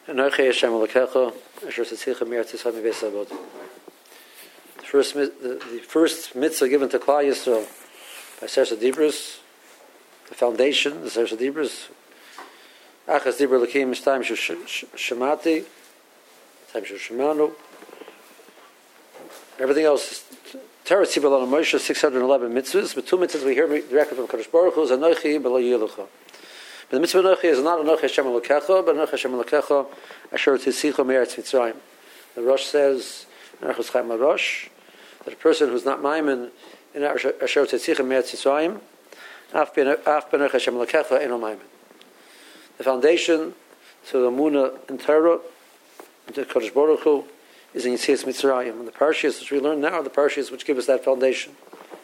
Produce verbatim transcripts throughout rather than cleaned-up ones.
Anochi Hashem Elokecha Asher Tzitzicha Me'eretz Yisrael Mibeis Avod. The first, the, the first mitzvah given to Klal Yisrael by Sefer Dibros, the foundation, the Sefer Dibros, Achas Dibur Elokim Mishtayim Shemati, Time Shemanu. Everything else is Torah Tzibur Lana Moshe, six hundred eleven mitzvahs, but two mitzvahs we hear directly from Kadosh Baruch Hu is Anochi B'lo Yilucha. But the mitzvah Anochi is not Anochi Hashem Elokecha, but Anochi Hashem Elokecha Asher Tzitzicha Me'eretz Mitzrayim. The Rosh says, Nachos Chaim LaRosh, that a person who's not Maimin in Asher Tzitzicha Me'eretz Mitzrayim, Af B'Anochi Hashem Elokecha Eno Maimin. The foundation to the Munah and Torah, to Kadosh Baruch Hu, is in Yetzias Mitzrayim. And the parashas which we learn now are the parashas which give us that foundation.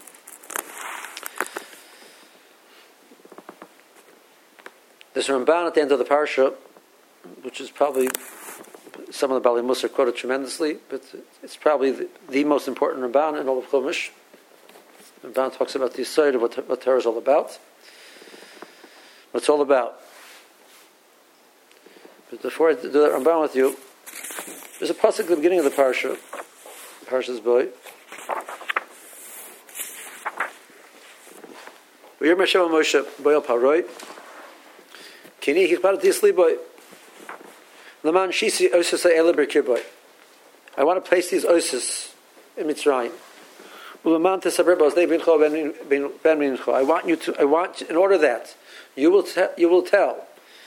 There's a Ramban at the end of the parsha, which is probably, some of the Bali Musar quoted tremendously, but it's probably the, the most important Ramban in all of Chumash. Ramban talks about the side of what, what Torah is all about. What it's all about. But before I do that Ramban with you, there's a pasuk at the beginning of the parsha, Parshas Boy. V'yer Hashem Moshe Boy Paroi. Kini hikbar disli boy. Laman shisi osis ha'ele berkir boy. I want to place these osis in Mitzrayim. Ulaman tesabribos they bincho ben ben mincho. I want you to. I want in order that you will te- you will tell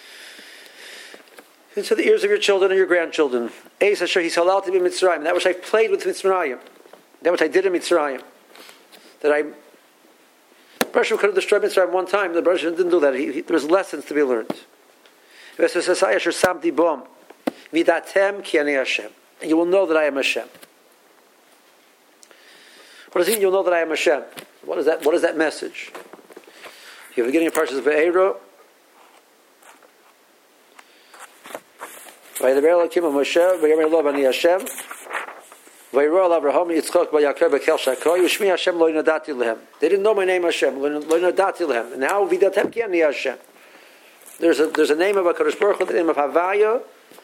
into the ears of your children and your grandchildren. Eis asher he's halal to be Mitzrayim. That which I played with Mitzrayim. That which I did in Mitzrayim. That I. Baruch could have destroyed Mitzrayim one time. The Baruch didn't do that. He, he, there was lessons to be learned. And you will know that I am Hashem. What does it mean? You'll know that I am Hashem. What is that? What is that message? You're beginning of Parshas Be'ero. Vaydaber Elokim Moshe v'Yomer Lo Bani Hashem. They didn't know my name Hashem. And now Vidatem Ki Ani Hashem. There's a there's a name of HaKadosh Baruch Hu, the name of Havaya.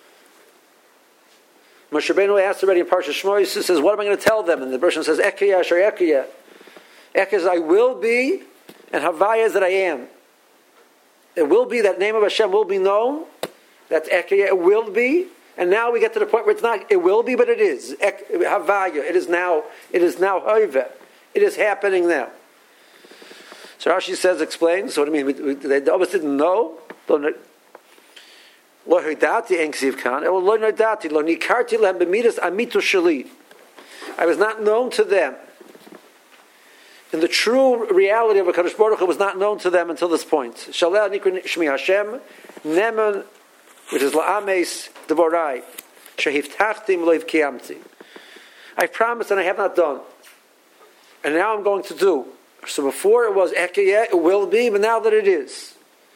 Moshe Rabbeinu asked already in Parshas Shmos, he says, what am I going to tell them? And the person says, Ekiyah Asher Ekiyah. Ek is I will be, and Havaya is that I am. It will be, that name of Hashem will be known. That's Ekiyah, it will be. And now we get to the point where it's not, it will be, but it is. Havaya, it is now, it is now Hoive. It is happening now. So Rashi says, explains, so what do you mean? We, we, they almost didn't know. Lo hidati enksiv kan, lo hidati, lo nikarti lehem b'midas amitu sheli. I was not known to them. And the true reality of a Kadosh Baruch Hu was not known to them until this point. Shaleh nikra shmi Hashem, nemen, which is la'ames devorai, shehiftachtim loiv kiyamti. I promised and I have not done. And now I'm going to do. So before it was ekiyeh, it will be, but now that it is.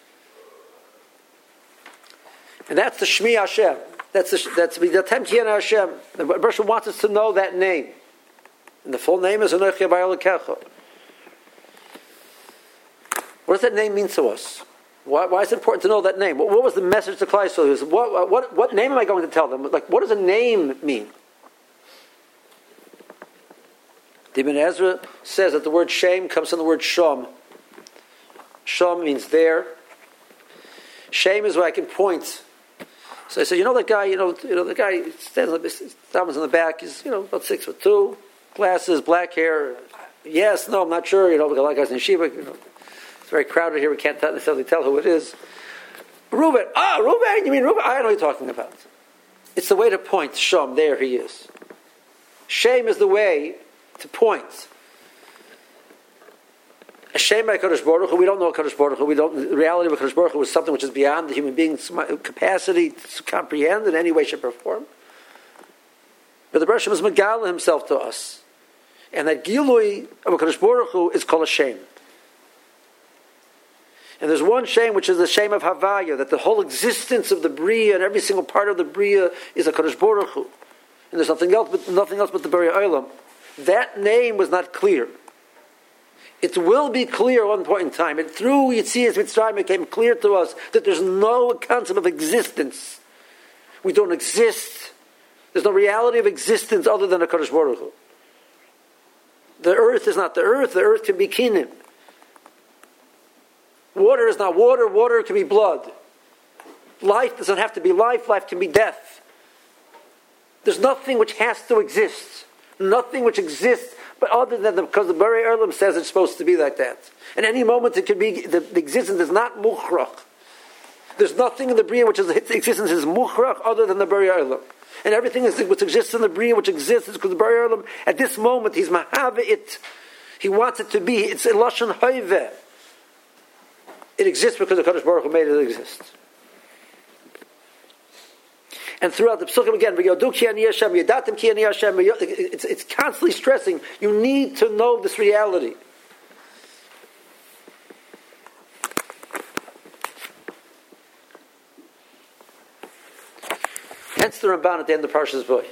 And that's the Shmi Hashem. That's the that's the Vidatem Ki Ani Hashem. The person wants us to know that name. And the full name is Anochi B'Elokecha. What does that name mean to us? Why, why is it important to know that name? What, what was the message to Klal Yisrael? What, what, what name am I going to tell them? Like, what does a name mean? The Ibn Ezra says that the word shame comes from the word shom. Shom means there. Shame is where I can point. So I said, you know that guy, you know, you know the guy stands on the, thumbs in the back, he's, you know, about six foot two, glasses, black hair. Yes, no, I'm not sure, you know, because a lot of guys in Shiva, you know. It's very crowded here. We can't necessarily tell who it is. Reuben. Ah, Reuben. You mean Reuben? I know what you're talking about. It's the way to point. Shom. There he is. Shame is the way to point. A shame by Kadosh Baruch Hu. We don't know Kadosh Baruch Hu. We don't. The reality of Kadosh Baruch Hu is something which is beyond the human being's capacity to comprehend in any way, shape, or form. But the Baruch Hu is Megala himself to us, and that Gilui of Kadosh Baruch Hu is called a shame. And there's one shame, which is the shame of Havaya, that the whole existence of the Bria and every single part of the Bria is a Kadosh Baruch Hu. And there's nothing else but nothing else but the Bria Olam. That name was not clear. It will be clear at one point in time. And through Yetzias Mitzrayim it became clear to us that there's no concept of existence We don't exist. There's no reality of existence other than a Kadosh Baruch Hu. The earth is not the earth. The earth can be kinim. Water is not water. Water can be blood. Life doesn't have to be life. Life can be death. There's nothing which has to exist. Nothing which exists, but other than the, because the Borei Olam says it's supposed to be like that. At any moment it could be, the, the existence is not mukhrach. There's nothing in the Bria which is its existence is mukhrach other than the Borei Olam. And everything is, which exists in the Bria, which exists, is because the Borei Olam, at this moment, he's mahave it. He wants it to be. It's a lashon hoiveh. It exists because the Kadosh Baruch Hu made it exist. And throughout the Psukim again, it's, it's constantly stressing, you need to know this reality. Hence the Ramban at the end of Parshas Boy.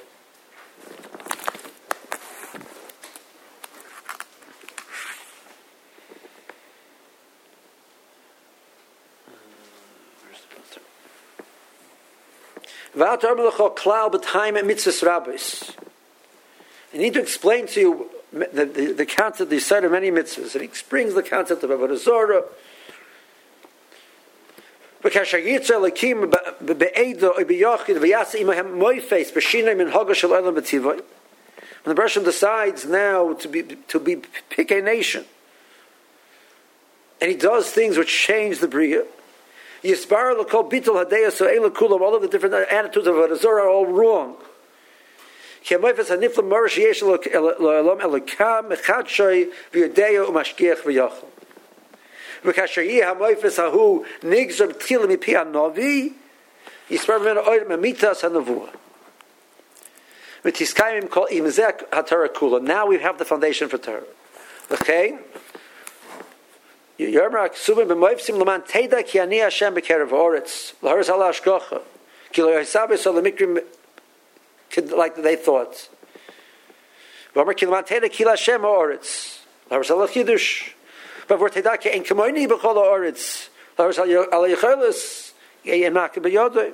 I need to explain to you the, the, the concept, the side of many mitzvahs. And he brings the concept of Avodah Zorah. When the Bereshit decides now to be to be pick a nation, and he does things which change the Bria, Yisbar l'kol bitul hadeya so eila kulam, all of the different attitudes of Avodah Zorah are all wrong. Ki hamoifes haniflam marash yesh l'olam elokam echad shoy v'yodeya u'mashgiach v'yachol. V'kasher yih hamoifes hahu nigzor b'tchila mipi hanovi Yisbar v'menu oid memitas hanavua. V'tiskayim kol imzek haTorah kula. Now we have the foundation for Torah. Okay? Yermak subim b'moifsim l'man teida ki ani Hashem b'kerev ha'oretz l'haris ala hashgacha ki lo yisabes al mikrim like they thought. V'amar ki l'man teida ki l'Hashem ha'oretz l'haris ala chidush v'avor teida ki ein kamoini b'chol ha'oretz l'haris ala yichelis yemak b'yodoi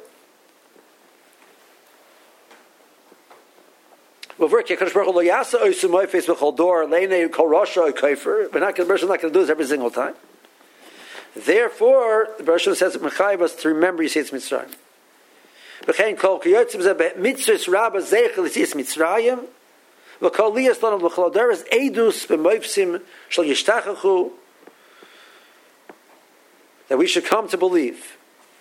v'avor ki HaKadosh Baruch Hu lo yasa oisu moifes b'chol dor leinei kol rasha o'kaifer. But not the Bereshit not going to do this every single time. Therefore, the Bereshit says that Mechayiv us to remember Yetzias Mitzrayim. V'chein kol kiyotzim zeh b'mitzvahs rabba zeichel Yetzias Mitzrayim v'kol liyas lanav l'chol adoras eidus b'moifsim shel yishtachachu, that we should come to believe.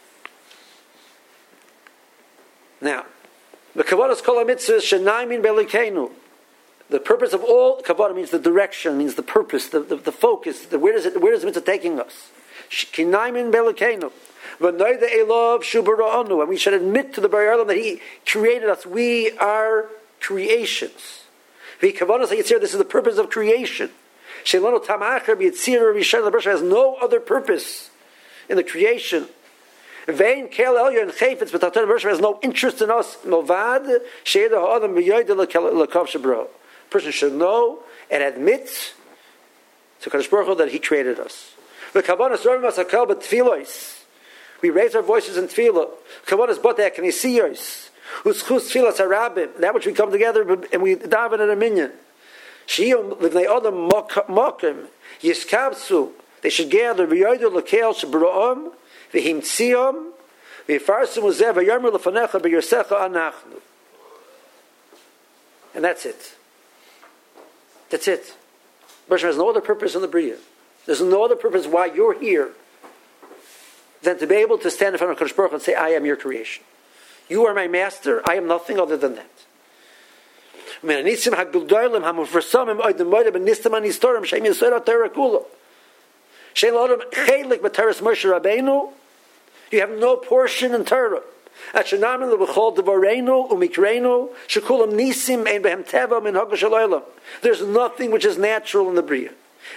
Now, the kavadas kol ha-mitzvahs shenaimin be'elokeinu. The purpose of all kavod means the direction, means the purpose, the, the, the focus. The, where does it? Where is the mitzvah taking us? Kinaimin be'elokeinu, v'noida elov shu bara'anu, and we should admit to the Borei Olam that He created us. We are creations. V'kavadas ha-yitzir. This is the purpose of creation. She'lono tamacher b'yitzir rishon. The Bereshit has no other purpose in the creation. Vein kel elyon and chayfetz, but the Bereshit has no interest in us. Milvad she'eda ha'adam b'yoyda l'kav shebro. Person should know and admit to Kadosh Baruch Hu that He created us. We raise our voices in tefillah. That which we come together and we daven in a minyan. They should gather. And that's it. That's it. Bereshit has no other purpose in the Bria. There's no other purpose why you're here than to be able to stand in front of Kadosh Baruch Hu and say, I am your creation. You are my master. I am nothing other than that. You have no portion in Torah. There's nothing which is natural in the Bria.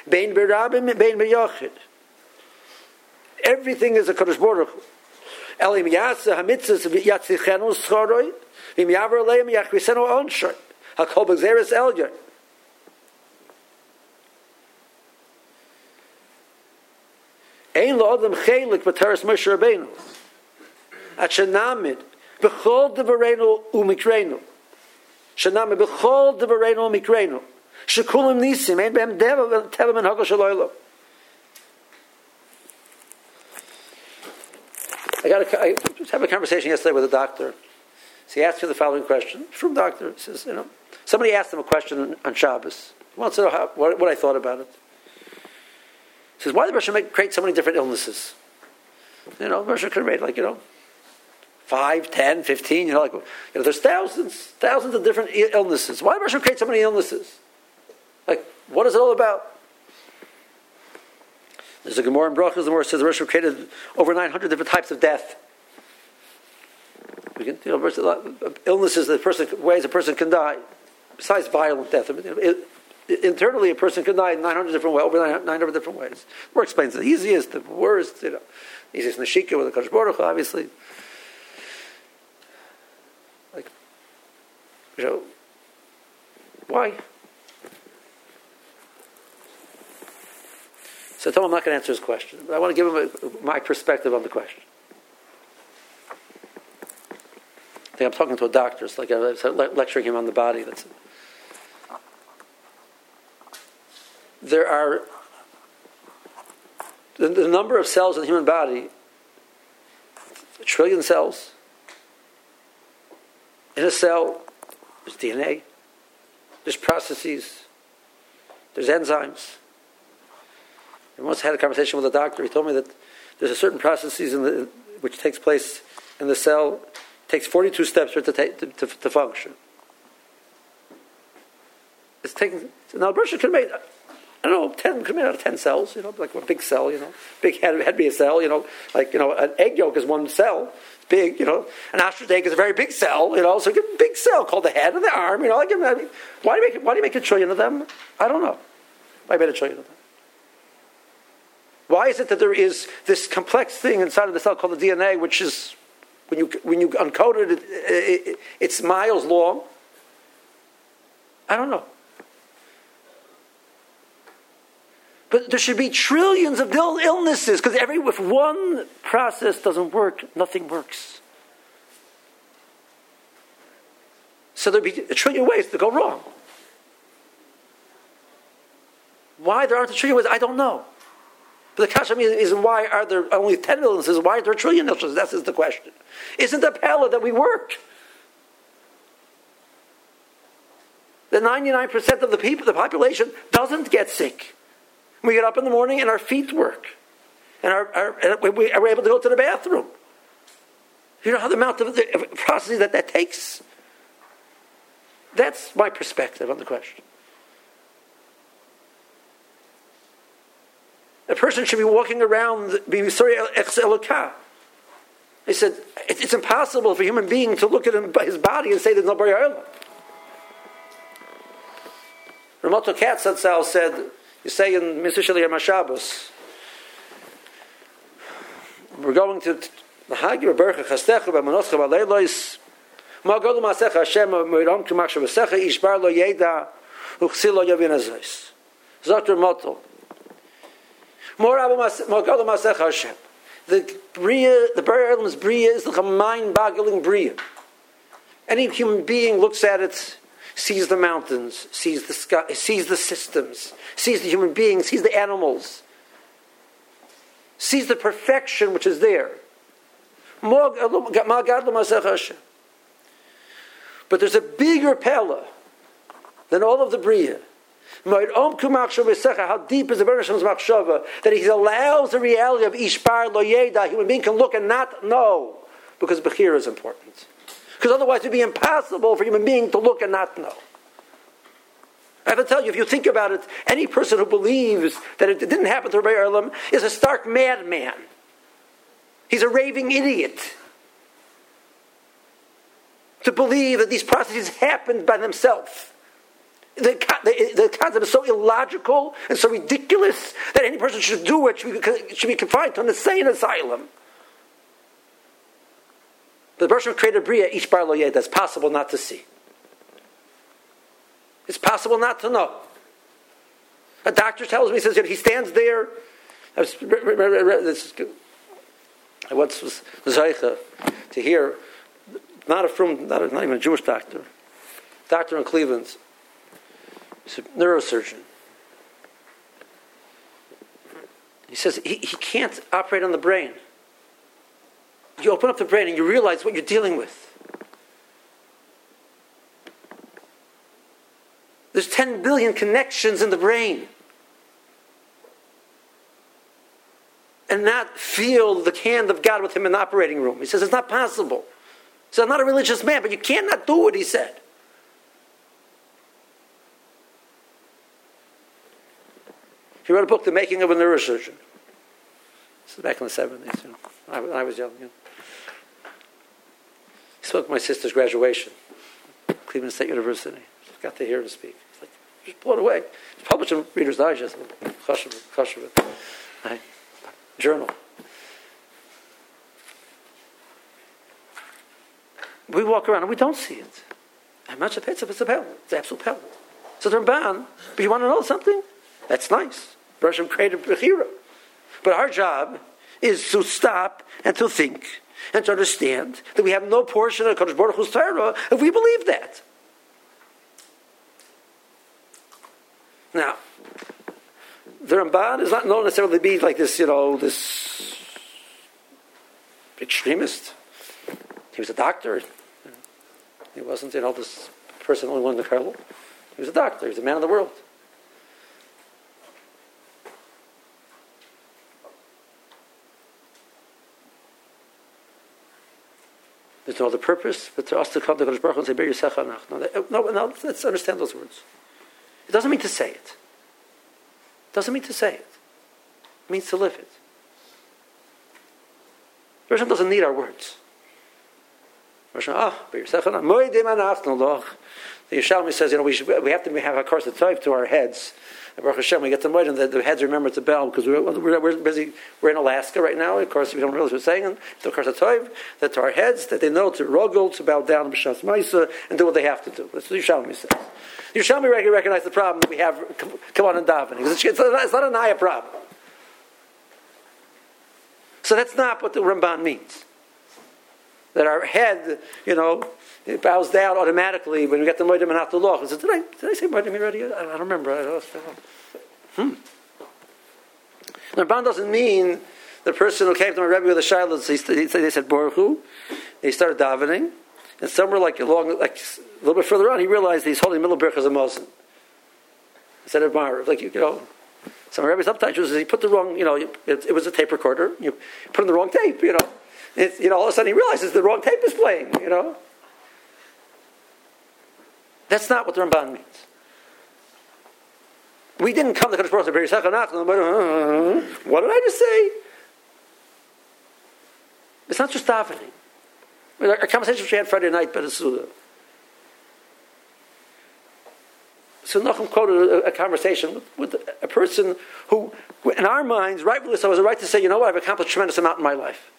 Everything is a Kadosh Baruch Hu. Elim yasa hamitzvos yatzichenu schoroi, v'im yaver leim yachrisenu onshoi. Hakol b'gzeres elyon. Ein lo adam chelik b'teres Moshe Rabbeinu. At shenamid B'chol devareinu umikreinu. Shenami b'chol devareinu umikreinu. Shekulim nisim, ein behem teva men hagel shaloylo. I got a, I was having a conversation yesterday with a doctor. So he asked me the following question. From doctor, he says, you know, somebody asked him a question on Shabbos. He wants to know how, what, what I thought about it. He says, why did Russia make, create so many different illnesses? You know, Russia could have made like, you know, five, ten, fifteen, you know, like, you know, there's thousands, thousands of different illnesses. Why did Russia create so many illnesses? Like, what is it all about? There's a Gemara in Brachos, the Gemara says Russia created over nine hundred different types of death. We can, you know, illnesses that a person, ways a person can die, besides violent death. I mean, it, it, internally, a person can die in nine hundred different ways, over nine hundred different ways. The Gemara explains the easiest, the worst, you know, easiest neshika with the Kadosh Baruch Hu, obviously. Like, you know, why? So I told him I'm not going to answer his question, but I want to give him a, my perspective on the question. I think I'm talking to a doctor. It's like I'm lecturing him on the body. That's it. There are the, the number of cells in the human body, a trillion cells. In a cell, there's D N A, there's processes, there's enzymes. I once had a conversation with a doctor. He told me that there's a certain processes in the, which takes place in the cell. It takes forty-two steps for it to, take, to, to, to function. It's taking now. A person could make, I don't know, ten could make out of ten cells. You know, like a big cell. You know, big head had to be a cell. You know, like you know, an egg yolk is one cell. It's big. You know, an ostrich egg is a very big cell. You know, so a big cell called the head and the arm. You know, like I mean, why do you make why do you make a trillion of them? I don't know. Why made a trillion of them? Why is it that there is this complex thing inside of the cell called the D N A, which is, when you when you uncode it, it, it it's miles long? I don't know. But there should be trillions of ill- illnesses, because every if one process doesn't work, nothing works. So there'd be a trillion ways to go wrong. Why there aren't a trillion ways, I don't know. But the kasha is why are there only ten illnesses? Why are there a trillion illnesses? That is the question. Isn't the pella that we work? The ninety-nine percent of the people, the population, doesn't get sick. We get up in the morning and our feet work. And, our, our, and we are able to go to the bathroom. You know how the amount of the processing that that takes? That's my perspective on the question. A person should be walking around, being sorry, ex-elokah. He said, it's impossible for a human being to look at him, his body and say there's no Bari Ha'olam. Ramoto Katzatzal said, you say in Mitzvah Shel Yom HaShabbos, we're going to the Hagi Bercha Chastecha B'Manoscha B'Leilos Ma Golu Masecha Hashem Moiram K'Mach Shabasecha Ishbar Lo Yeda Uchsil Lo Yavin Azos. Zot Ramoto. The bria, the Bari Ha'olam's bria is like a mind-boggling bria. Any human being looks at it, sees the mountains, sees the sky, sees the systems, sees the human beings, sees the animals, sees the perfection which is there. But there's a bigger pella than all of the bria. How deep is the Rebbe Shlomo's machshava that he allows the reality of Ishbar Lo Yeda, a human being can look and not know, because Bechira is important. Because otherwise it would be impossible for a human being to look and not know. I have to tell you, if you think about it, any person who believes that it didn't happen to Rabbi Erlam is a stark madman. He's a raving idiot. To believe that these processes happened by themselves. The, the, the concept is so illogical and so ridiculous that any person should do it should be, should be confined to an insane asylum. The person who created Bria, Ishbar Lo Yed, that's possible not to see. It's possible not to know. A doctor tells me, he says, he stands there. I was, I once was Zaycha to hear not a from, not, a, not even a Jewish doctor, doctor in Cleveland, he's a neurosurgeon. He says he, he can't operate on the brain. You open up the brain and you realize what you're dealing with. There's ten billion connections in the brain. And not feel the hand of God with him in the operating room. He says it's not possible. He said, I'm not a religious man, but you cannot do it, he said. He wrote a book, The Making of a Neurosurgeon. This is back in the seventies, you know, when I was young. You know. He spoke at my sister's graduation, Cleveland State University. Got to hear him speak. It's like, just blown away. It's published in Reader's Digest, Chashuv, right? Journal. We walk around and we don't see it. I'm not it's a pebble. It's an absolute pebble. So they're Ramban, but you want to know something? That's nice. Hashem created Bechira. But our job is to stop and to think and to understand that we have no portion of Kadosh Baruch Hu's Torah if we believe that. Now, the Ramban is not known necessarily to be like this, you know, this extremist. He was a doctor. He wasn't, you know, this person only learned the Kabbalah. He was a doctor. He was a man of the world. There's no other purpose but to us to come to Kadosh Baruch Hu and say, Be'er Yisecha Anach. No, no, let's understand those words. It doesn't mean to say it. It doesn't mean to say it. It means to live it. Hashem doesn't need our words. Hashem, ah, Be'er Yisecha Anach. Moedim Anach Loch. The Yerushalmi says, you know, we, should, we have to have a course of Tov to our heads. And Baruch Hashem, we get the Moedim, the, the heads remember to bell, because we're, we're, we're busy, we're in Alaska right now, of course, we don't realize what we're saying, the course of Tov, that to our heads, that they know to rogel, to bow down, b'shas ma'isa, and do what they have to do. That's what the Yerushalmi says. The Yerushalmi recognize the problem that we have, come on and davening. It's, it's not a Naya problem. So that's not what the Ramban means. That our head, you know, it bows down automatically when we get the Moedim and Hatulach. Did I did I say Moedim already? I don't remember. I don't hmm. The Ramban doesn't mean the person who came to my Rebbe with a shiloh. They said Baruch Hu. They started davening, and somewhere like along, like a little bit further on, he realized he's holding middle berachas of Mosin. He said Mar, like you know, some Rebbe sometimes he put the wrong, you know, it, it was a tape recorder. You put in the wrong tape, you know. It's, you know, all of a sudden he realizes the wrong tape is playing, you know. That's not what the Ramban means. We didn't come to Kadosh Baruch Hu. What did I just say? It's not just davening. Our conversation we had Friday night by the Suda. So Nachum quoted a, a conversation with, with a person who, in our minds, rightfully so, has a right to say, you know what, I've accomplished a tremendous amount in my life.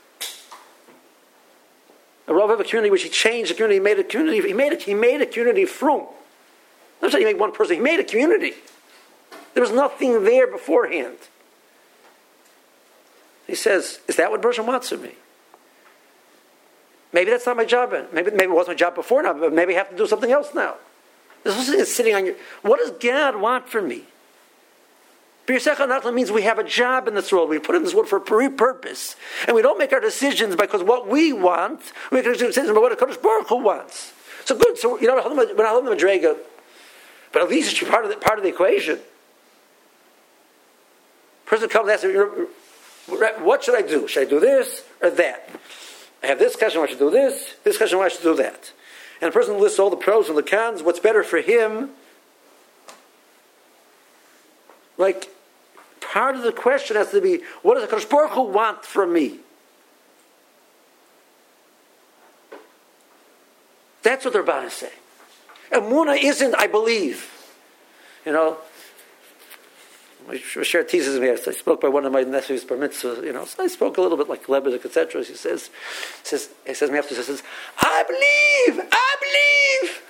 A Rav of a community which he changed the community, he made a community, he made a, he made a community from. Not saying he made one person, he made a community. There was nothing there beforehand. He says, is that what Bershom wants of me? Maybe that's not my job. Maybe, maybe it was my job before now, but maybe I have to do something else now. This is sitting on your... What does God want from me? Be'er Yisecha Anach means we have a job in this world. We put in this world for a purpose. And we don't make our decisions because what we want. We make our decisions by what Kadosh Baruch Hu wants. So good. So, you know, when I hold the Madrega, but at least it's part of the, part of the equation. Person comes and asks me, what should I do? Should I do this or that? I have this question, why should I do this? This question, why should I do that? And the person lists all the pros and the cons, what's better for him. Like, part of the question has to be, what does the Kadosh Baruch Hu want from me? That's what the Ramban is saying. Emunah isn't, I believe. You know, my share teases me. I spoke by one of my nephews, bar mitzvah. You know, so I spoke a little bit like Lebedik, et cetera. He says, says, he says me after, he says, I believe, I believe.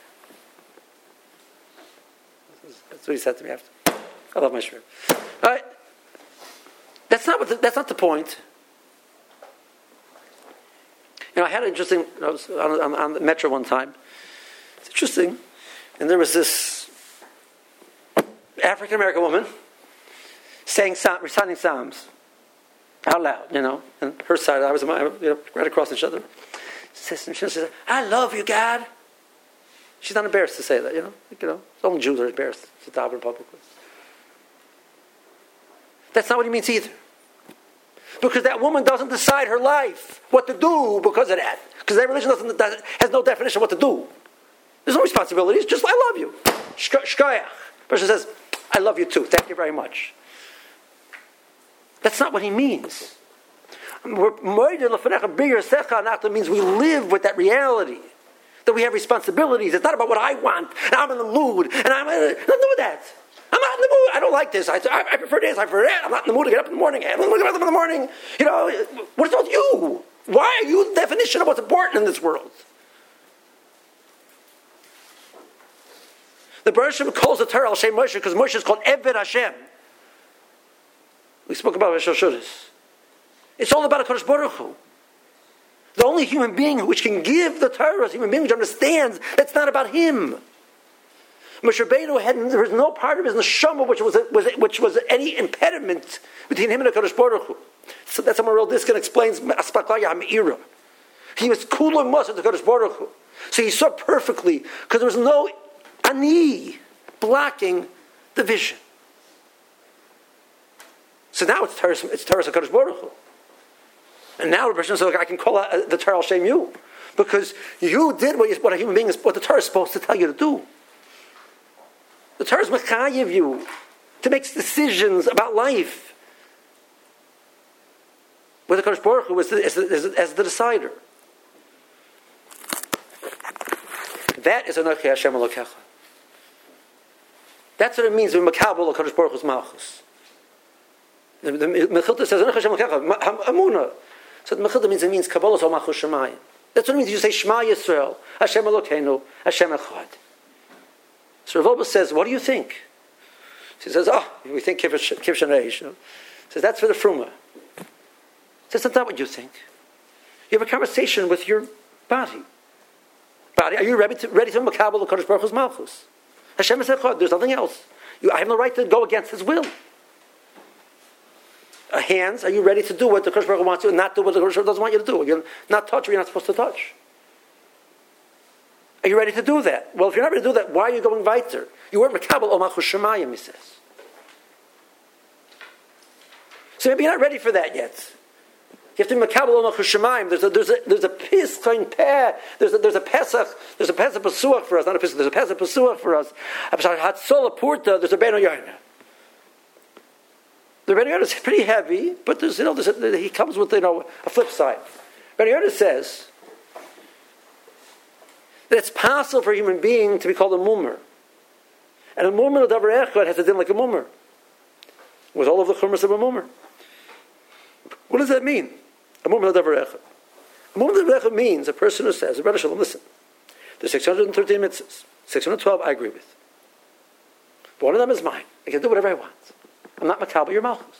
That's what he said to me after. I love my share. All right, that's not what the, that's not the point. You know, I had an interesting, I was on, on, on the metro one time. It's interesting. And there was this African-American woman saying, reciting Psalms out loud, you know. And her side, I was you know, right across each other. She says, she says, I love you, God. She's not embarrassed to say that, you know. Like, you know, only Jews are embarrassed to daven publicly. That's not what he means either. Because that woman doesn't decide her life, what to do because of that. Because that religion doesn't, doesn't, has no definition of what to do. There's no responsibilities, just I love you. Shkoyach. Person says, I love you too, thank you very much. That's not what he means. Means we live with that reality. That we have responsibilities. It's not about what I want, and I'm in the mood, and I'm in the, nothing with that. I'm not in the mood. I don't like this. I, I, I prefer this. I prefer that. I'm not in the mood to get up in the morning. I'm not in the mood to get up in the morning. You know, what is it with you? Why are you the definition of what's important in this world? The Baruch Hashem calls the Torah Al Shem Moshe because Moshe is called Eved Hashem. We spoke about Rosh Hashanah. It's all about HaKadosh Baruch Hu. The only human being which can give the Torah is a human being which understands that's not about him. Moshe Rabbeinu had, there was no part of his neshama which was, was, which was any impediment between him and HaKadosh Baruch Hu. So that's how Maral Diskin explains Aspaklaya HaMeira. He was Kulam Masa to HaKadosh Baruch Hu. So he saw perfectly because there was no ani blocking the vision. So now it's Torah, it's Torah HaKadosh Baruch Hu. And now the person says, I can call out the Torah Al Shem you. Because you did what, you, what a human being is, what the Torah is supposed to tell you to do. The Torah is mechayiv you to make decisions about life. With the Kodesh Baruch Hu as the, as, the, as the decider. That is Anochi Hashem Elokecha. That's what it means when Makabel HaKadosh Baruch Hu's Malchus. The Mechilta says Anochi Hashem Elokecha Amunah. So the Mechilta means it means Kabbalah Malchus Shemayim. That's what it means. You say Shema Yisrael, Hashem Elokeinu, Hashem Echad. So Rav Oba says, what do you think? He says, oh, we think Kivsh and Reish. He says, that's for the Fruma. He says, that's not what you think. You have a conversation with your body. Body, are you ready to ready to Makabel HaKadosh Baruch Hu's Malchus? Hashem is Echad, there's nothing else. You, I have no right to go against his will. Uh, hands, are you ready to do what the Kodesh Baruch Hu wants you and not do what the Kodesh Baruch Hu doesn't want you to do? You're not touch what you're not supposed to touch. Are you ready to do that? Well, if you're not ready to do that, why are you going weiter? You weren't Mekabel O Malchus Shemayim, he says. So maybe you're not ready for that yet. You have to be Mekabel O Malchus Shemayim. There's a there's a there's a pis kind peh. There's a there's a Pesach. There's a Pesach Pesuach for us. Not a Pesach. There's a Pesach Pesuach for us. Hatzola Purta. There's a Ben Yoyna. The Ben Yoyna is pretty heavy, but there's you know there's a, he comes with you know a flip side. Ben Yoyna says that it's possible for a human being to be called a mummer. And a mummer of Davar Echad has to din like a mummer. With all of the chumras of a mummer. What does that mean? A mummer of Davar Echad. A mummer of Davar Echad means a person who says, Rebbe Shalom, listen, there's six hundred thirteen mitzvahs. six hundred twelve I agree with. But one of them is mine. I can do whatever I want. I'm not Makabel, you're Malchus.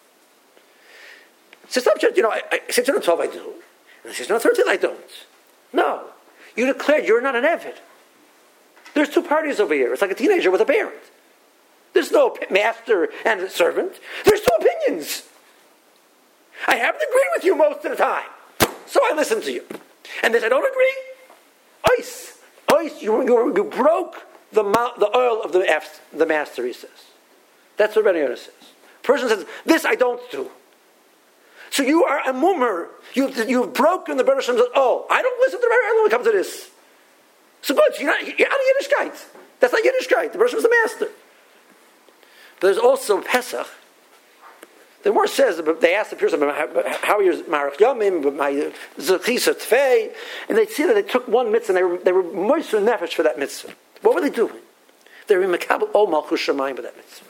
So stop, you know, I, I, six hundred twelve I do. And six hundred thirteen I don't. No. You declared you're not an Eved. There's two parties over here. It's like a teenager with a parent. There's no master and a servant. There's two opinions. I happen to agree with you most of the time. So I listen to you. And if I don't agree, ice. Ice, you, you, you broke the, the oil of the, the master, he says. That's what Rebbe Yonah says. A person says, this I don't do. So you are a mummer. You've, you've broken the Baruch Hashem. Oh, I don't listen to the Rebbe when it comes to this. So good, so you're, not, you're out of Yiddishkeit. That's not Yiddishkeit. The Baruch Hashem is the master. But there's also Pesach. The Gemara says, they asked the person, how are your Marach Yomim, my Zechisa Tfei, and they see that they took one mitzvah and they were, they were moister nefesh for that mitzvah. What were they doing? They were in Makabel O Malchus Shemayim for that mitzvah.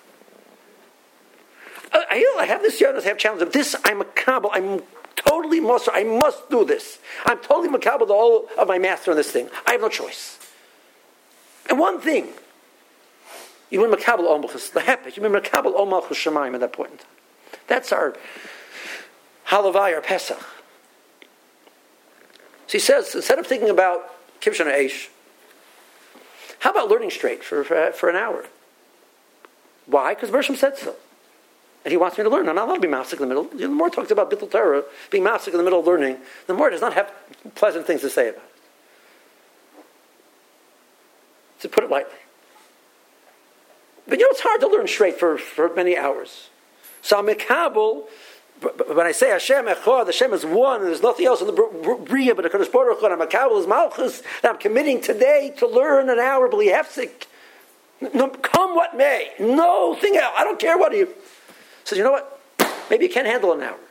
I, I have this Yonas, I have challenge of this, I'm Makabel, I'm totally Moser, I must do this. I'm totally Makabel the whole of my master on this thing. I have no choice. And one thing, you win Makabel O Malchus, the Hepech, you win Makabel O Malchus Shemayim at that point in time. That's our Halavai, our Pesach. So he says, instead of thinking about Kibshan Eish, how about learning straight for, for, for an hour? Why? Because Bershom said so. And he wants me to learn. I'm not allowed to be mafsik in the middle. The more it talks about Bittul Torah, being mafsik in the middle of learning, the more it does not have pleasant things to say about it. To put it lightly. But you know, it's hard to learn straight for, for many hours. So I'm Mekabel, when I say Hashem Echad, Hashem is one, and there's nothing else in the Bria but the Kadosh Baruch Hu, and I'm Mekabel is Malchus, that I'm committing today to learn an hour, B'li Hefsik. No, come what may. No thing else. I don't care what you... Says, you know what? Maybe you can't handle an hour.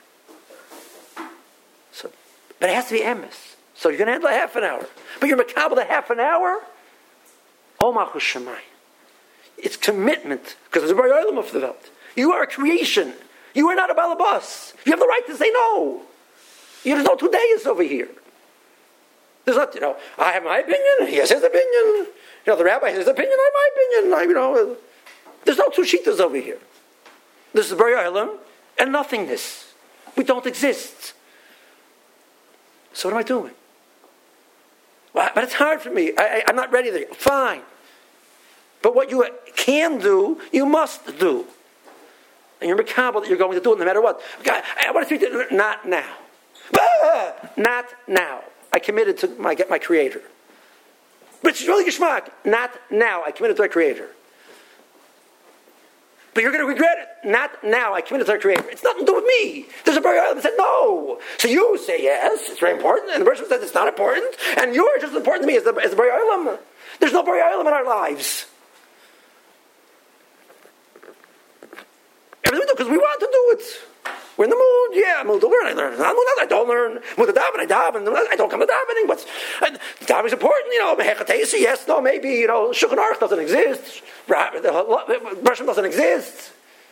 So, but it has to be emes. So you're going to handle a half an hour. But you're Mekabel a half an hour? Oh, Malchus Shemai. It's commitment, because there's a Bar Olam of the Welt. You are a creation. You are not a balabas. You have the right to say no. There's no two days over here. There's not, you know, I have my opinion, he has his opinion. You know, the rabbi has his opinion, I have my opinion. I, you know, there's no two shitas over here. There's the Bar Olam and nothingness. We don't exist. So what am I doing? Well, but it's hard for me. I, I, I'm not ready there. Fine. But what you can do, you must do. And you're Mekabel that you're going to do it no matter what. God, I want to speak to not now. Ah, not now. I committed to my get my Creator. But it's really Geshmak. Not now. I committed to my Creator. But you're going to regret it. Not now. I committed to my Creator. It's nothing to do with me. There's a Bar Olam that said no. So you say yes, it's very important, and the person says it's not important, and you're just as important to me as the, as the Bar Olam. There's no Bar Olam in our lives. Everything we do because we want to do it. We're in the mood. Yeah, I'm in the mood to learn. I learn. I'm in the mood, I don't learn. I'm in the daven. I daven. I don't come to davening. But davening is important. You know, mehechatesi. Yes, no, maybe. You know, Shulchan Aruch doesn't exist. Bershom doesn't exist.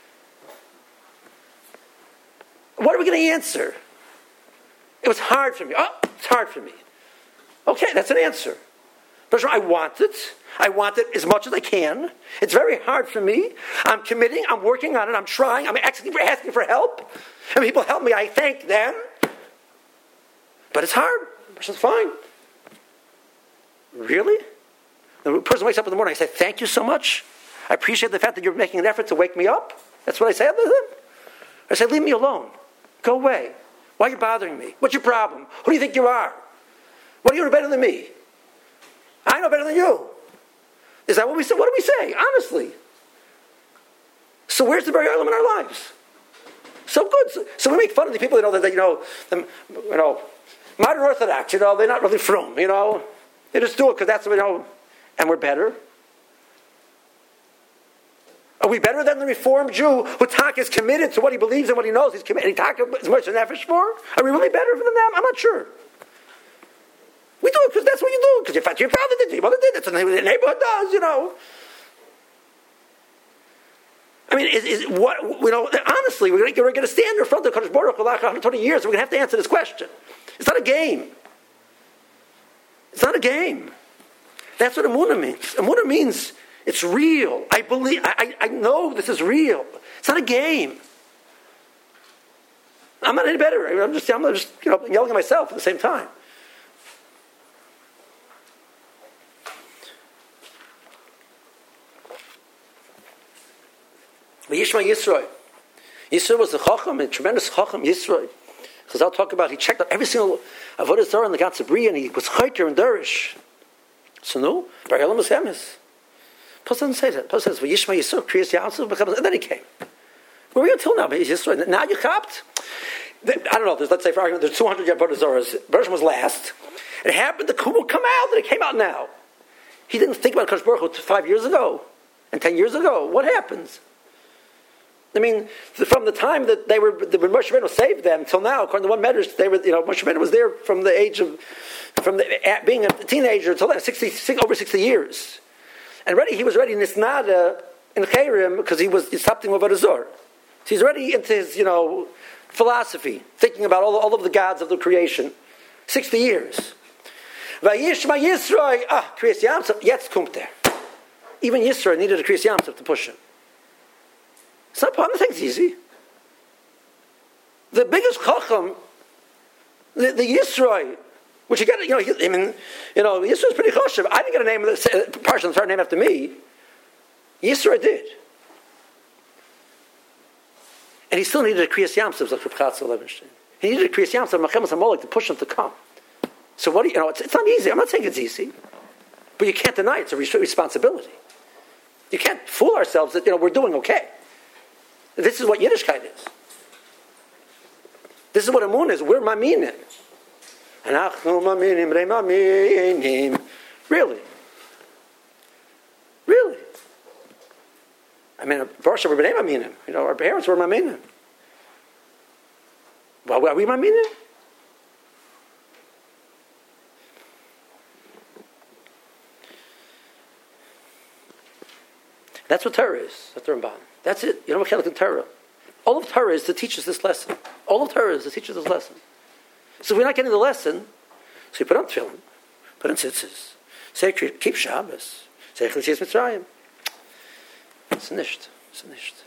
What are we going to answer? It was hard for me. Oh, it's hard for me. Okay, that's an answer. Bershom, I want it. I want it as much as I can. It's very hard for me. I'm committing. I'm working on it. I'm trying. I'm asking for, asking for help. And people help me. I thank them. But it's hard. It's fine. Really? The person wakes up in the morning. I say, thank you so much. I appreciate the fact that you're making an effort to wake me up. That's what I say to them. I say, leave me alone. Go away. Why are you bothering me? What's your problem? Who do you think you are? What are you better than me? I know better than you. Is that what we say? What do we say? Honestly. So where's the Bar Olam in our lives? So good. So, so we make fun of the people, you know, that, you know, the, you know, modern Orthodox, you know, they're not really frum, you know. They just do it because that's what, you know, and we're better. Are we better than the Reformed Jew who tak is committed to what he believes and what he knows? He's committed. He tak as much as nefesh for? Are we really better than them? I'm not sure. We do it because that's what you do. Because your father, your father did, your mother did. That's what the neighborhood does, you know. I mean, is, is what you know? Honestly, we're going to stand in front of Kadosh Baruch Hu for one hundred twenty years. And we're going to have to answer this question. It's not a game. It's not a game. That's what Emunah means. Emunah means it's real. I believe. I, I know this is real. It's not a game. I'm not any better. I'm just, I'm just, you know, yelling at myself at the same time. Yishma Yisroi. Yisroi was a chacham, a tremendous chacham. Yisroi. Chazal talk about he checked out every single avodah zarah in the Gatz Bria, and he was chayter and derish. So no, Bar Olam was emes. Plus doesn't say that. Plus says Yishma Yisroi, Kriyas Yamsuf, and then he came. Where are we until now? Yisroi. Now you chapped. I don't know. There's, let's say for argument, there's two hundred avodah zarahs. Bershom was last. It happened. The will come out, and it came out now. He didn't think about Kadosh Baruch Hu five years ago and ten years ago. What happens? I mean, from the time that they were, when Moshe Rabbeinu saved them till now, according to one medrash, they were, you know, Moshe Rabbeinu was there from the age of, from the, being a teenager until then, sixty, over sixty years, and already he was already nisnada in Chayrim because he was something of a So he's already into his, you know, philosophy, thinking about all, all of the gods of the creation. Sixty years. Vayishma Yisroi, ah, Kriyas Yamsuf, jetzt kommt there. Even Yisroi needed a Kriyas Yamsuf to push him. It's not part of the thing's easy. The biggest chacham, the, the Yisroi, Which you got, you know, I mean, you know, Yisro is pretty choshev. I didn't get a name of the uh, parsha that's named after me. Yisro did. And he still needed a Kriyas Yamsov, like Rav Chatzkel Levenstein. He needed a Kriyas Yamsov, Machemas HaMolech, to push him to come. So what do you, you know, it's, it's not easy. I'm not saying it's easy. But you can't deny it's a res- responsibility. You can't fool ourselves that, you know, we're doing okay. This is what Yiddishkeit is. This is what Amun is. We're Maminim. Anachnu Maminim, Re Maminim. Really? Really? I mean, Baruch we're B'nai Maminim. You know, our parents were Maminim. Well, are we Maminim? That's what Torah is. That's the Ramban. That's it. You know what Chelik in Torah? All of Torah is to teach us this lesson. All of Torah is to teach us this lesson. So if we're not getting the lesson, so you put on tefillin, put on tzitzis, say keep Shabbos, say Chalitzias Mitzrayim. It's nisht. It's nisht.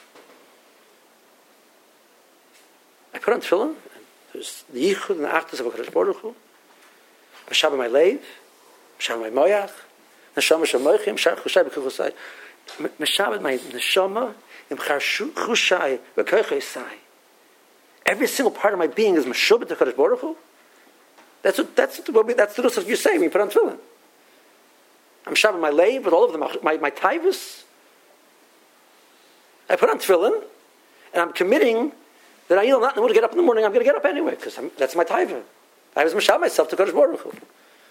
I put on tefillin. There's the yichud and the achdus of HaKadosh Baruch Hu. Mashaba my leiv, mashaba my moyach, neshama shamoichim, mashaba chushai b'kuchosai. Mashaba my neshama, im chushai b'kuchosai. Every single part of my being is mashubah to HaKadosh Baruch Hu. That's what that's what we, that's the rules you say when you put on tefillin. I'm shabbat my leiv with all of them, my my taivus. I put on tefillin, and I'm committing that I will not know to get up in the morning. I'm going to get up anyway because that's my taiva. I was mashab myself to Kadosh Baruch Hu.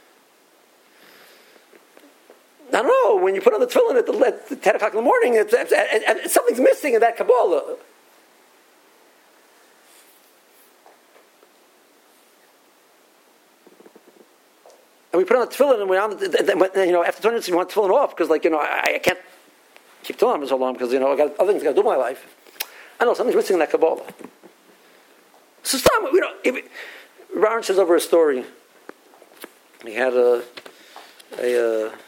I don't know, when you put on the tefillin at, the, at the ten o'clock in the morning, it's, it's, it's, it's, something's missing in that Kabbalah. And we put on the tefillin, and we're on the, you know, after twenty minutes, we want tefillin off because, like, you know, I, I can't keep tefillin on so long because, you know, I got other things I got to do in my life. I know something's missing in that Kabbalah. So stop. You know, if, Ron says over a story. He had a a uh,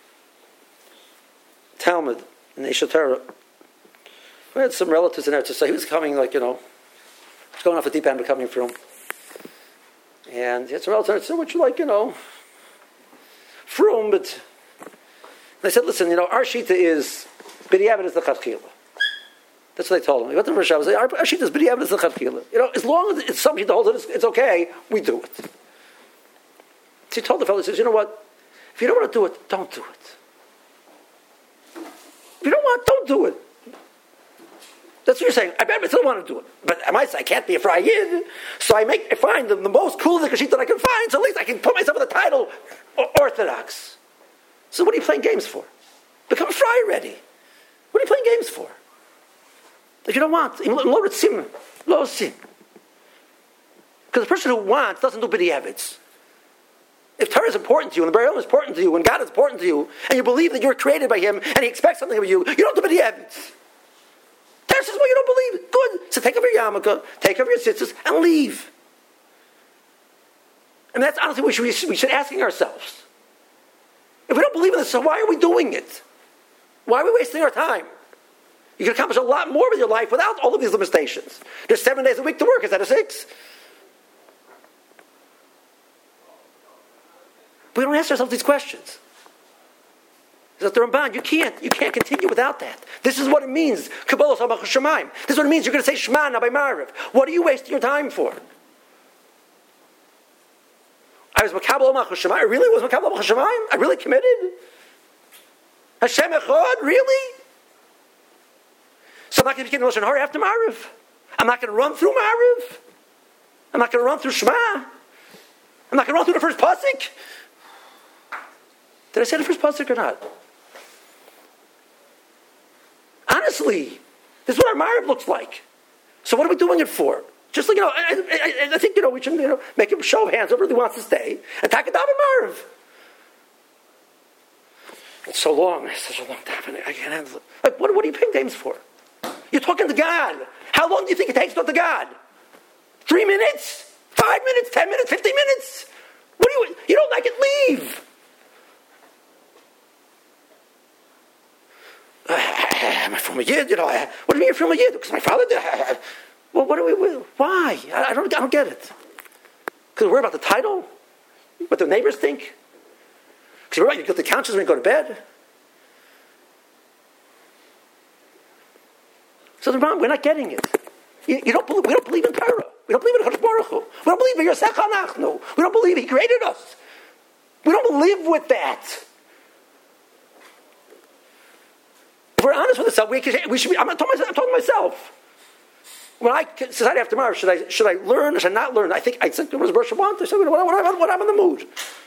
Talmud in Eish HaTorah. We had some relatives in there to say he was coming, like, you know, he was going off a deep end, but coming from. And he had some relatives that said, "What you like, you know, frum?" But they said, "Listen, you know, our shita is b'diavad is the chadchila." That's what they told him. He went to Rosh Hashanah. Our shita is b'diavad is the chadchila. You know, as long as it's something to hold it, it's, it's okay. We do it. So he told the fellow, he says, "You know what? If you don't want to do it, don't do it. If you don't want, don't do it." That's what you're saying. I bet I still want to do it. But I might say I can't be a Frayid, so I make I find the, the most cool Kashit that I can find, so at least I can put myself in the title Orthodox. So what are you playing games for? Become a Fry already. What are you playing games for? If you don't want, lo sim. Because the person who wants doesn't do b'di habits. If Torah is important to you, and the Bari Olam is important to you, and God is important to you, and you believe that you're created by Him, and He expects something of you, you don't do b'di habits. That's just what you don't believe. Good. So take off your yarmulke, take off your tzitzis, and leave. And that's honestly what we should, we should be asking ourselves. If we don't believe in this, so why are we doing it? Why are we wasting our time? You can accomplish a lot more with your life without all of these limitations. There's seven days a week to work instead of six. But we don't ask ourselves these questions. That the Ramban, you can't, you can't continue without that. This is what it means. Kabbalah Samach Shemaim. This is what it means. You're going to say Shema now by Ma'ariv. What are you wasting your time for? I was Makabal Amach Shemaim. I really was Makabal Amach Shemaim. I really committed. Hashem Echad, really? So I'm not going to begin Lashon Hara after Ma'ariv. I'm not going to run through Ma'ariv. I'm not going to run through Shema. I'm not going to run through the first pasuk. Did I say the first pasuk or not? Honestly, this is what our Ma'ariv looks like. So what are we doing it for? Just like, you know, I, I, I think, you know, we should, you know, make a show of hands. Whoever really wants to stay. Attack a daven Ma'ariv. It's so long. It's such a long daven. I can't handle it. Like, what, what are you paying names for? You're talking to God. How long do you think it takes to talk to God? Three minutes? Five minutes? Ten minutes? Fifteen minutes? What do you, you don't like it? Leave. I'm from a yid, you know. I, what do you mean you're from a yid? Because my father did. I, well, what do we? Why? I, I don't. I don't get it. Because we're about the title. What the neighbors think? Because you're right, you get the conscience when you go to bed. So the Ram, we're not getting it. You, you don't believe, we don't believe in Torah. We don't believe in Hakadosh Baruch Hu. We don't believe in Yosech Anachnu. We don't believe He created us. We don't live with that. If we're honest with ourselves, we, we should be, I'm not talking myself, I'm talking to myself. When I decide after tomorrow, should I should I learn or should I not learn? I think I think there was Rosh Hashanah. I said, what, what, what, what I'm in the mood.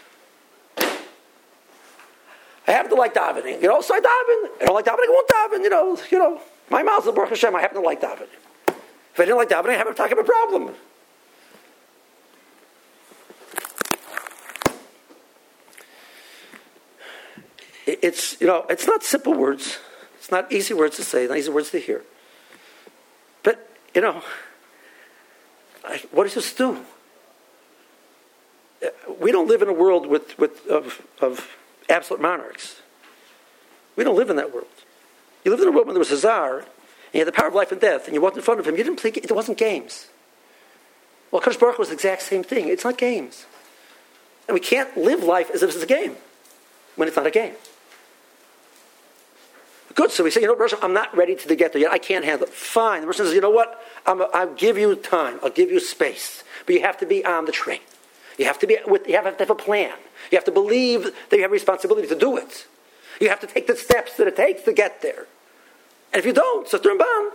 I happen to like davening, you know. So I daven. I don't like davening. I won't daven. You know, you know. My mouth is Baruch Hashem. I happen to like davening. If I didn't like davening, I have a talk of a problem. It's you know, it's not simple words. It's not easy words to say. Not easy words to hear. But you know, I, what does this do? We don't live in a world with, with of, of absolute monarchs. We don't live in that world. You lived in a world when there was a czar, and you had the power of life and death, and you walked in front of him. You didn't play. It wasn't games. Well, Kadosh Baruch Hu was the exact same thing. It's not games, and we can't live life as if it's a game when it's not a game. Good. So we say, you know, Rosh, I'm not ready to get there yet. I can't handle it. Fine. The person says, you know what? I'm a, I'll give you time. I'll give you space, but you have to be on the train. You have to be with. You have to have a plan. You have to believe that you have a responsibility to do it. You have to take the steps that it takes to get there. And if you don't, so Ramban,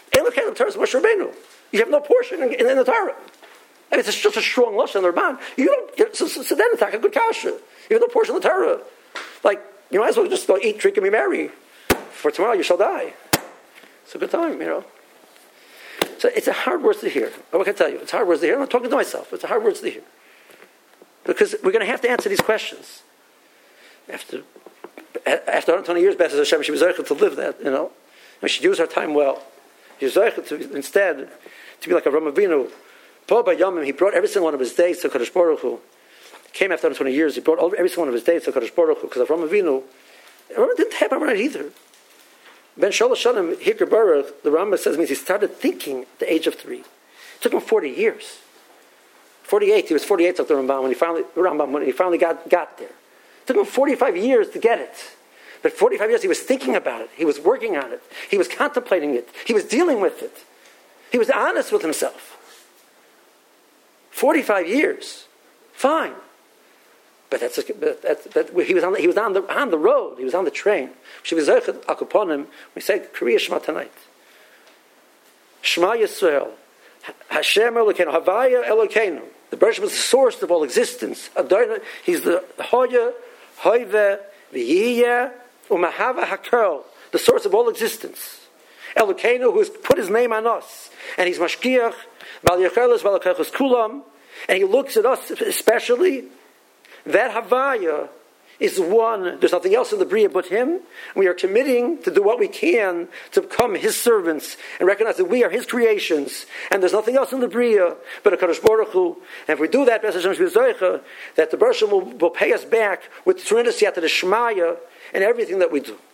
you have no portion in, in, in the Torah. I mean, it's just a strong lesson in the Ramban. You don't. So, so, so then it's like a good kasha. You have no portion of the Torah. Like you might as well just go eat, drink, and be merry. For tomorrow you shall die. It's a good time, you know. So it's a hard words to hear. What can I tell you? It's hard words to hear. I'm not talking to myself. It's a hard words to hear. Because we're going to have to answer these questions. After after one hundred twenty years, Beth Hashem, she was able to live that, you know. And she used her time well. She was able to, instead, to be like a Avraham Avinu. Paul by Yomim, he brought every single one of his days to Kadosh Baruch Hu. Came after one hundred twenty years, he brought every single one of his days to Kadosh Baruch Hu, because Avraham Avinu, Avraham didn't have Avraham either. Ben Shalosh Shanim, Hikr Baruch, the Rambam says, means he started thinking at the age of three. It took him forty years. forty-eight, he was forty-eight after Rambam when he finally, Rambam, when he finally got, got there. It took him forty-five years to get it. But forty-five years he was thinking about it. He was working on it. He was contemplating it. He was dealing with it. He was honest with himself. forty-five years. Fine. But that's, a, but that's but he was on the, he was on the on the road. He was on the train. She was akuponim. We say Kriya Shema tonight. Shema Yisrael, Hashem Elokeinu, Havaya Elokeinu. The Bereshit was the source of all existence. He's the Hoya, Hoyve, V'Yiyeh, Umahava Hakol, the source of all existence. Elokeinu, who has put His name on us, and He's Mashkiach, Bal Yecheles, Bal Yecheles Kulam, and He looks at us especially. That Havaya is one. There's nothing else in the Bria but Him. We are committing to do what we can to become His servants and recognize that we are His creations. And there's nothing else in the Bria but a Kadosh Baruch Hu. And if we do that, that the Baruch Hu will, will pay us back with the tremendous yet to the Shemaya and everything that we do.